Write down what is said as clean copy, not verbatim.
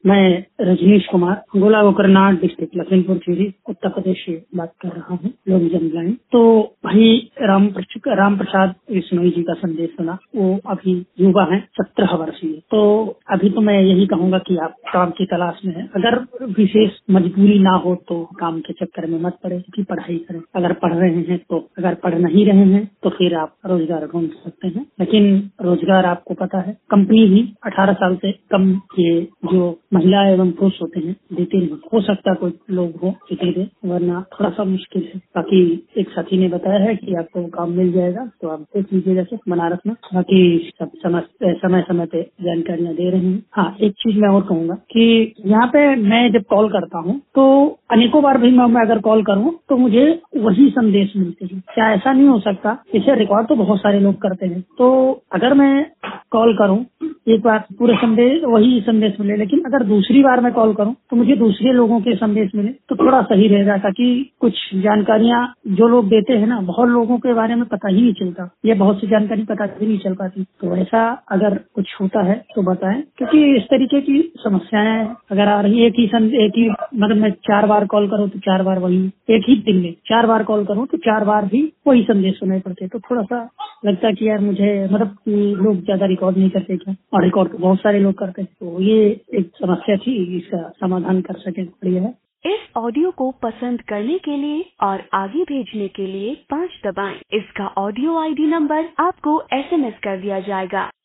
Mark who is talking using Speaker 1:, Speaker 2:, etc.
Speaker 1: मैं रजनीश कुमार गोला गोकरनाथ डिस्ट्रिक्ट लखीमपुर खीरी उत्तर प्रदेश से बात कर रहा हूँ, लोग जनलाइन। तो भाई राम प्रसाद बिश्नोई जी का संदेश सुना। वो अभी युवा हैं, 17 वर्षीय। तो अभी तो मैं यही कहूंगा कि आप काम की तलाश में हैं। अगर विशेष मजबूरी ना हो तो काम के चक्कर में मत पड़े, कि पढ़ाई करें। अगर पढ़ रहे हैं तो, अगर पढ़ नहीं रहे हैं तो फिर आप रोजगार ढूंढ सकते हैं। लेकिन रोजगार आपको पता है, कंपनी भी 18 साल से कम ये जो महिला एवं पुरुष होते हैं देते नहीं। हो सकता कोई लोग हो दे दे, वरना थोड़ा सा मुश्किल है। बाकी एक साथी ने बताया है कि आपको काम मिल जाएगा, तो आप देख लीजिए, जैसे बना रखना। बाकी सब समय समय पे जानकारियां दे रहे हैं। हाँ, एक चीज मैं और कहूंगा कि यहाँ पे मैं जब कॉल करता हूँ तो अनेकों बार भी मैं अगर कॉल करूँ तो मुझे वही संदेश मिलते हैं। क्या ऐसा नहीं हो सकता? इसे रिकॉर्ड तो बहुत सारे लोग करते हैं। तो अगर मैं कॉल करूं एक बार पूरे संदेश वही संदेश मिले, लेकिन अगर दूसरी बार मैं कॉल करूं तो मुझे दूसरे लोगों के संदेश मिले तो थोड़ा सही रहेगा, ताकि कुछ जानकारियां जो लोग देते हैं ना, बहुत लोगों के बारे में पता ही नहीं चलता, या बहुत सी जानकारी पता ही नहीं चल पाती। तो ऐसा अगर कुछ होता है तो बताएं, क्योंकि इस तरीके की समस्याएं अगर आ रही है कि एक ही मतलब मैं 4 बार कॉल करूँ तो 4 बार वही, एक ही दिन में 4 बार कॉल करूँ तो 4 बार भी वही संदेश सुनाई पड़ते। तो थोड़ा सा लगता है कि यार मुझे मतलब लोग ज्यादा रिकॉर्ड नहीं करते क्या, और रिकॉर्ड तो बहुत सारे लोग करते हैं। तो ये एक समस्या थी, इसका समाधान कर सके बढ़िया है।
Speaker 2: इस ऑडियो को पसंद करने के लिए और आगे भेजने के लिए 5 दबाएं। इसका ऑडियो ID नंबर आपको SMS कर दिया जाएगा।